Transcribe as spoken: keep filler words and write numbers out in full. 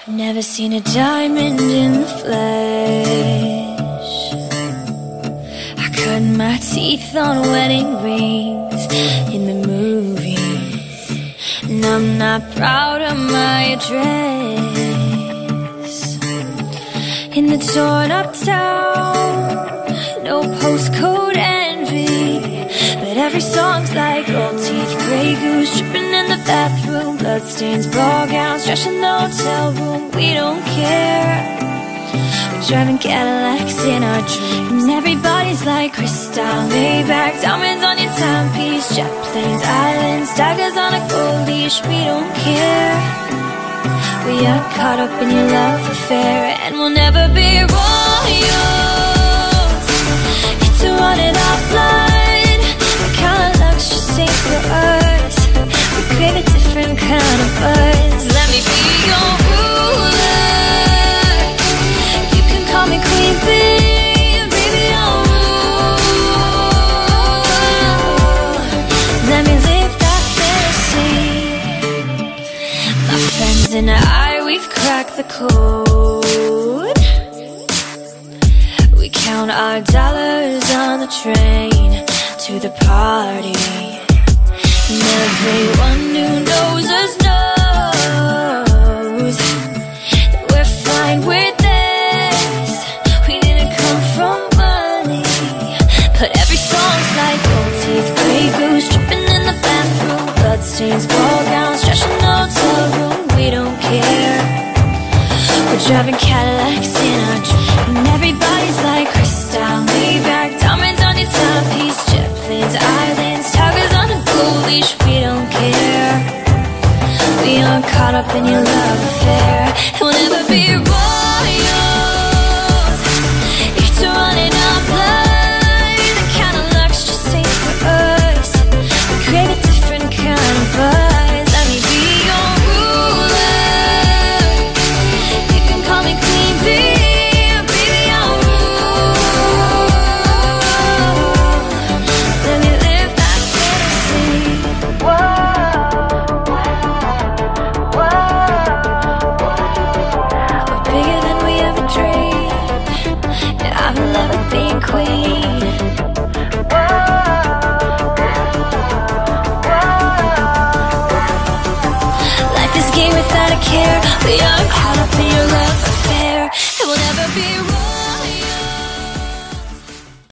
I've never seen a diamond in the flesh. I cut my teeth on wedding rings in the movies, and I'm not proud of my address. In the torn up town, no postcode envy, but every song's like gold teeth, Grey Goose dripping in the bathroom, bloodstains, ball gowns, trash in the hotel room. We don't care. We're driving Cadillacs in our dreams, and everybody's like crystal, Maybach, diamonds on your timepiece, jet planes, islands, tigers on a gold leash. We don't care. We are caught up in your love affair, and we'll never be royals. Get to run it off blood. The kind of luck's just ain't for us. We crave a different kind of buzz. Let me be your ruler. You can call me Queen Bee, baby, don't rule. Let me live that fantasy. My friends and I, we've cracked the code. We count our dollars on the train to the party, and everyone who knows us knows that we're fine with this. We didn't come from money, but every song's like gold teeth, Grey Goose dripping in the bathroom, bloodstains, ball gowns, trash in the hotel room. We don't care. We're driving Cadillacs in our dreams, and everybody's like crystal, Maybach, diamonds on your timepiece, jet planes, islands, tigers on a gold leash. We don't care. We aren't caught up in your love affair, and we'll never be royal.